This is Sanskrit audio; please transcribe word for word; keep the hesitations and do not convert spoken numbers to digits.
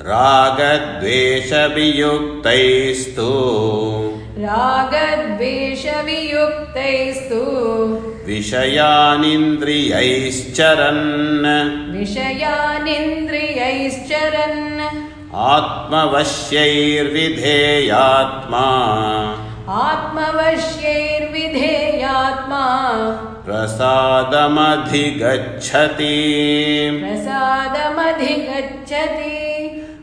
रागद्वेषवियुक्तैस्तु रागद्वेषवियुक्तैस्तु विषयानिन्द्रियैश्चरन् विषयानिन्द्रियैश्चरन् आत्मवश्यैर्विधेयात्मा आत्मवश्यैर्विधेयात्मा प्रसादमधिगच्छति प्रसादमधिगच्छति।